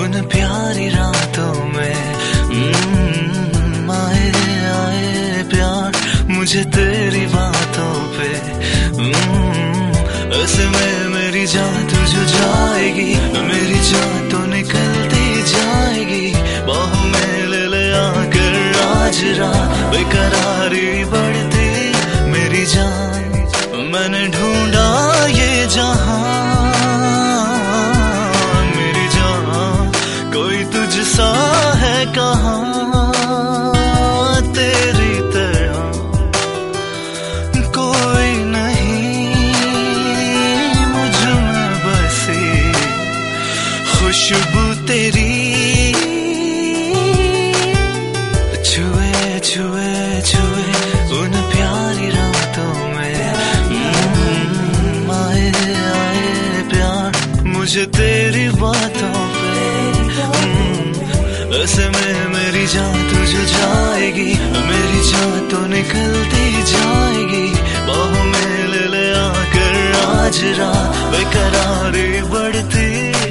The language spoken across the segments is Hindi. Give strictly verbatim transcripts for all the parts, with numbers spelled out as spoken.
उन प्यारी रातों में हम्म, आए आए प्यार मुझे तेरी बातों पे। हम्म, ऐसे में मेरी जान तुझे जाएगी, मेरी जान तो निकलती जाएगी। बाहों में ले ले आकर आज रात बेकरारी बढ़ती मेरी जान। मैंने ढूंढा ये जहां मेरी जान, कोई तुझसा है कहाँ तेरी तरह कोई नहीं मुझ में बसी खुशबू तेरी। छुए छुए छुए उन प्यारी रातों में हम्म, आए आए प्यार मुझे तेरी बातों पे। हम्म, ऐसे में मेरी जान तुझे जाएगी, मेरी जान तो निकलती जाएगी। बाहों में ले ले आकर आज रात बेकरारी बढ़ती।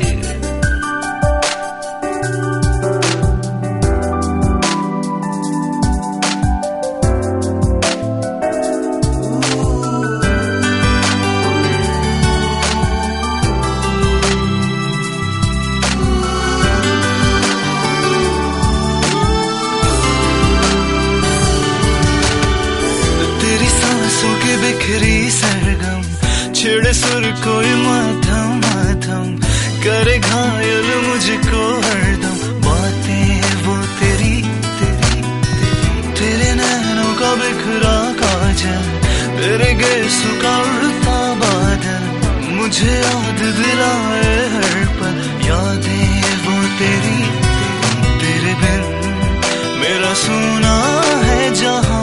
बिखरी सरगम छेड़े सुर कोई माधम माधम करे घायल मुझको हरदम। बातें वो तेरी तेरी तेरी तेरे नैनों का बिखरा काजल, तेरे गेसों का उड़ता बादल मुझे याद दिलाए हर पल। यादें वो तेरी तेरी तेरे बिन मेरा सोना है जहां।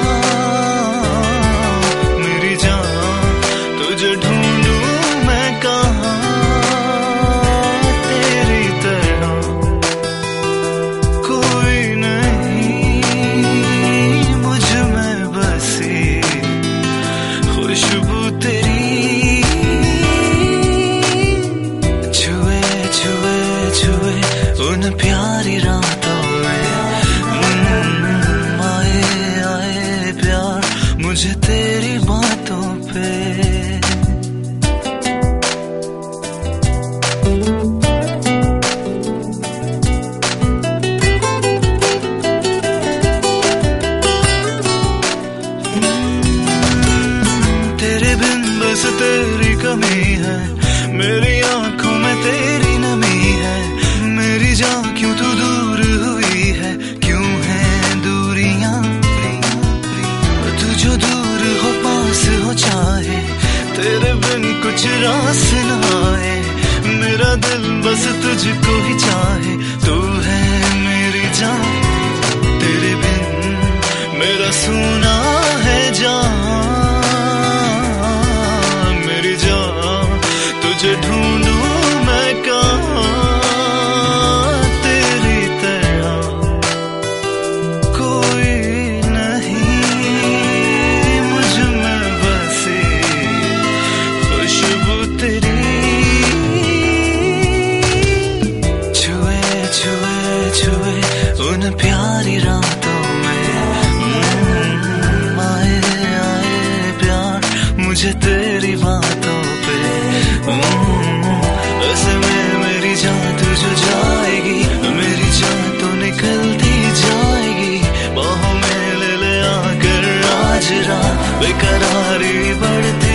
तुझे ढूंढूं मैं कहाँ तेरी तरह कोई नहीं मुझ में बसी खुशबू तेरी। छुए छुए छुए उन प्यारी रातों में हम्म, आए आए प्यार मुझे तेरी बातों पे। बस तेरी कमी है, मेरी आंखों में तेरी नमी है। मेरी जान क्यों तू दूर हुई है, क्यों है दूरियां। तू जो दूर हो पास हो चाहे, तेरे बिन कुछ रास न आए। मेरा दिल बस तुझको ही चाहे, तू है मेरी जान। तेरे बिन मेरा सोना है जहां। तुझे ढूंढूं मैं कहाँ तेरी तरह कोई नहीं मुझ में बसी खुशबू तेरी। छुए छुए छुए उन प्यारी रातों में हम्म, आए आए प्यार मुझे तेरी बातों पे। ऐसे में मेरी जान तुझे जाएगी, मेरी जान तो निकलती जाएगी। बाहों में ले ले आकर आज रात बेकरारी बढ़ती।